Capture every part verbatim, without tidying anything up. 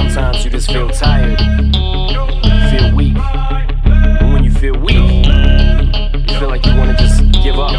Sometimes you just feel tired, you feel weak. And when you feel weak, you feel like you wanna just give up.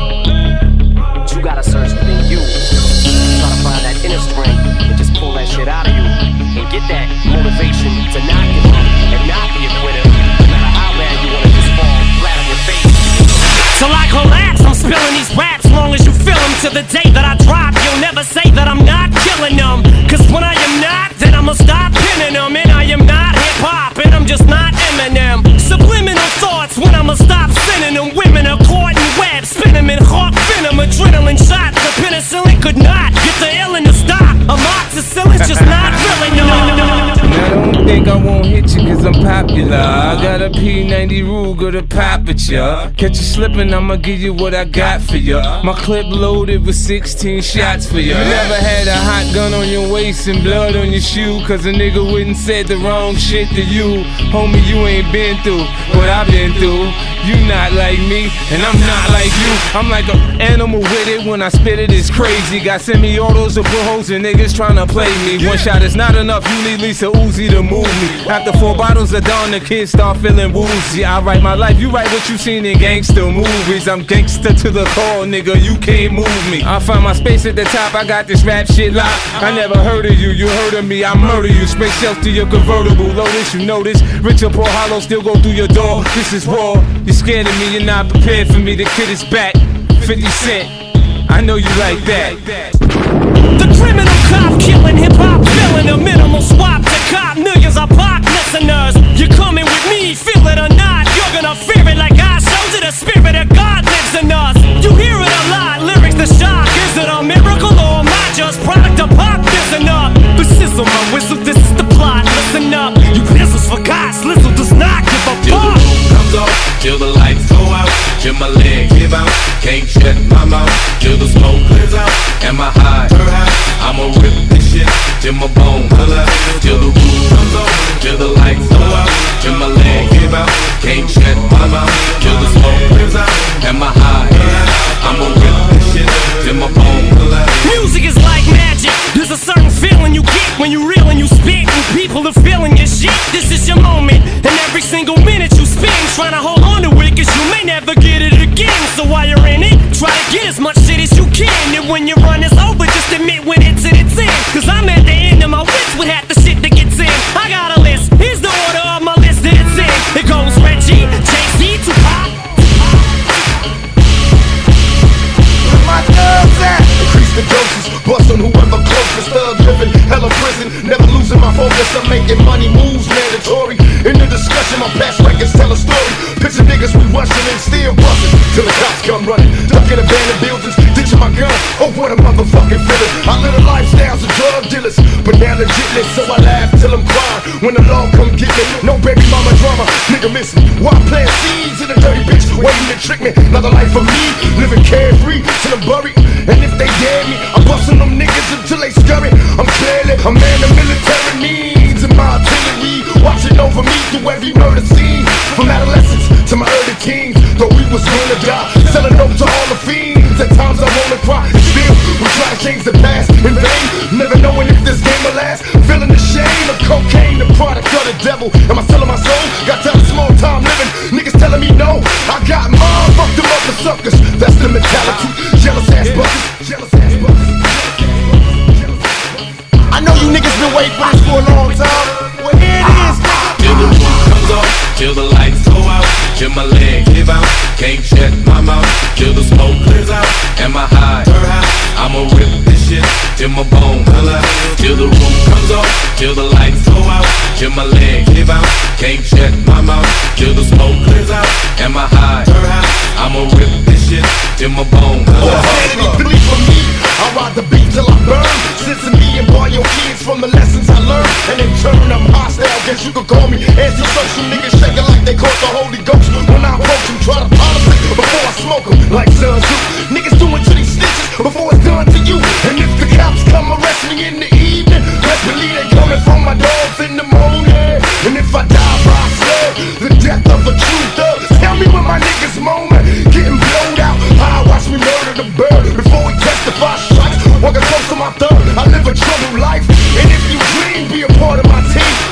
But you gotta search within you. Try to find that inner strength and just pull that shit out of you. And get that motivation to not give up and not be a quitter. No matter how bad you wanna just fall flat on your face. Till I collapse, I'm spilling these raps. Long as you feel them, to the day that I drop, you'll never say that I'm not killing them. Cause when I am not, then I'ma stop pinning them. And I am not hip-hop, and I'm just not Eminem. Subliminal thoughts when I'ma stop sending them. Women are caught in web, spin them in hawk venom. Adrenaline shots, the penicillin could not get the illin to stop. Amoxicillin's just not really no. Now don't think I won't hit you cause I'm popular. I got a P ninety Ruger to pop at ya. Catch you slipping, I'ma give you what I got for ya. My clip loaded with sixteen shots for ya. You never had a hot gun on your waist and blood on your shoe cause a nigga wouldn't said the wrong shit to you. Homie, you ain't been through what I've been through. You not like me, and I'm not like you. I'm like an animal with it, when I spit it, it's crazy. Got semi-autos to put holes in niggas tryna play me. One shot is not enough, you need Lisa Uzi to move me. After four bottles of Dawn, the kids start feeling woozy. I write my life, you write what you seen in gangster movies. I'm gangster to the core, nigga, you can't move me. I find my space at the top, I got this rap shit locked. I never heard of you, you heard of me, I murder you. Space shells to your convertible, Lotus, you know this. Richard Paul Hollow still go through your door, this is war. You're scared of me, you're not prepared for me, the kid is back. Fifty Cent, I know you like that. The criminal cop killing hip-hop, filling a minimal swap to cop millions of pop listeners. You're coming with me, feel it or not, you're gonna fear it like I showed you. The spirit of God lives in us. You hear it a lot, lyrics the shock. Is it a miracle or am I just product of pop? Listen up, the sizzle, my whistle, this is the plot. Listen up, you pistols for God, Slizzle does not give a Till fuck. the roof comes off, till the lights go out, till my legs give out, can't shut my mouth, till the smoke clears out, and my high, I'ma rip this shit, till my bone pull out, till the roof comes off, till the lights go out, till my legs give out, can't shut my mouth, till the smoke clears out, and my high, I'ma rip this shit, till my bone pull out. Music is like magic, there's a certain feeling you get when you reel and you spit, and people are feeling your shit. This is your moment, and every single minute you spend trying to hold on to it, cause you may never get it again. So while you're in it, try to get as much shit as you can, and when your run is over, just admit when it's in its end. Cause I'm at the end of my wits with half the shit that gets in. I got a list, here's the order of my list that it's in. It goes Reggie, Jay-Z, Tupac. Where my thugs at? Increase the doses, bust on whoever closest. Thug living, hella prison, never losing my focus. I'm making money moves mandatory. In the discussion, my past records tell a story. Picture niggas we rushing and still busting till the cops come running, ducking abandoned buildings, ditching my gun. Oh, what a motherfucking feeling. I live a lifestyles of drug dealers, but now legitness, so I laugh till I'm crying when the law come get me. No baby mama drama, nigga miss me. Why plant seeds in a dirty bitch waiting to trick me? Another life for me, living carefree till I'm buried. And if they dare me, I'm busting them niggas until they scurry. I'm clearly a man the military needs, and my artillery watching over me through every murder scene. From adolescence to my early teens, though we was gonna die, selling dope to all the fiends. At times I wanna cry, and still we try to change the past in vain, never knowing if this game will last. Feeling the shame of cocaine, the product of the devil. Am I selling my soul? Got time, small time living. Niggas telling me no. I got mom, fuck them up for suckers. That's the mentality. Jealous ass buckets, jealous ass buckets. I know you niggas been waiting for this for a long time. Well, here it is. Till the roof comes off, till the lights go out, till my legs give out, can't shut my mouth, till the smoke clears out, and my high, I'ma rip this shit, till my bone pull out, till the roof comes off, till the lights go out, till my legs give out, can't shut my mouth, till the smoke clears out, and my high, I'ma rip this shit, till my bone pull out. Believe for me, I ride the beat till I burn. Listen me and borrow your kids from the lessons I learned, and in turn I'm hostile. Guess you could call me anti-social. Niggas shaking like they caught the Holy Ghost. When I approach them, try to policy before I smoke them, like Sun Tzu. Niggas doing to these snitches before it's done to you. And if the cops come arrest me in the evening, best believe they coming from my dogs in the morning. And if I die by slug, the death of a true thug. Tell me when my niggas moaning, getting blowed out. I watch me murder the bird before we testify strikes. Walking close to my thug, I live a troubled life. And if you dream, be a part of my team.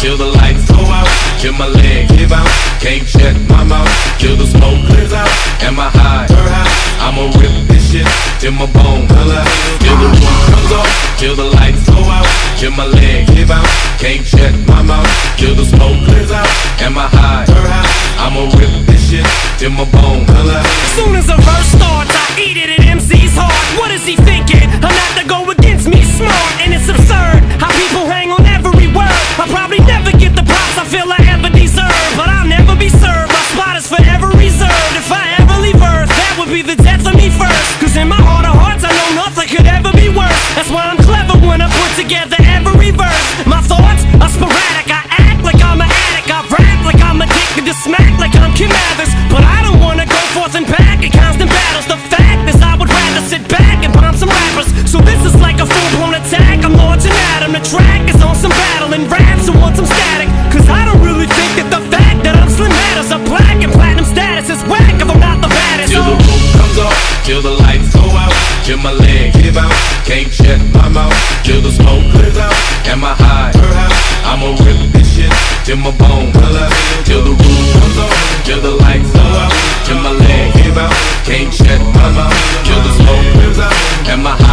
till the lights go out, till my legs give out. Can't shut my mouth till the smoke clears out. Am I high? I'ma rip this shit till my bones holla. Till the roof comes off, till the lights go out, till my legs give out. Can't shut my mouth till the smoke clears out. Am I high? I'ma rip this shit till my bones holla. Soon as a verse starts, I eat it at M C's heart. What is he thinking? I'm not to go against me, smart, and it's absurd how people hang on every word. I'll probably never get the props I feel I ever deserve, but I'll never be served. My spot is forever reserved. If I ever leave Earth, that would be the death of me first. Cause in my heart of hearts, I know nothing could ever be worse. That's why I'm clever when I put together every verse. My thoughts are sporadic. I act like I'm an addict. I rap like I'm addicted to smack, like I'm Kim Mathers. But I don't wanna go forth and back in constant battles. The fact is I would rather sit back and bomb some rappers. So this is like a full-blown attack. I'm launching at 'em. The track is on some battle and raps who want some static. Cause I don't really think that the fact that I'm Slim matters. A black and platinum status is whack if I'm not the baddest. Till the roof comes off, till the lights go out, till my legs give out. Can't shut my mouth till the smoke clears out. Am I high? I'ma rip this shit till my bones holla. Till the roof comes off, till the lights go out, till my legs give out. Can't shut my mouth till the smoke clears out. Am I high?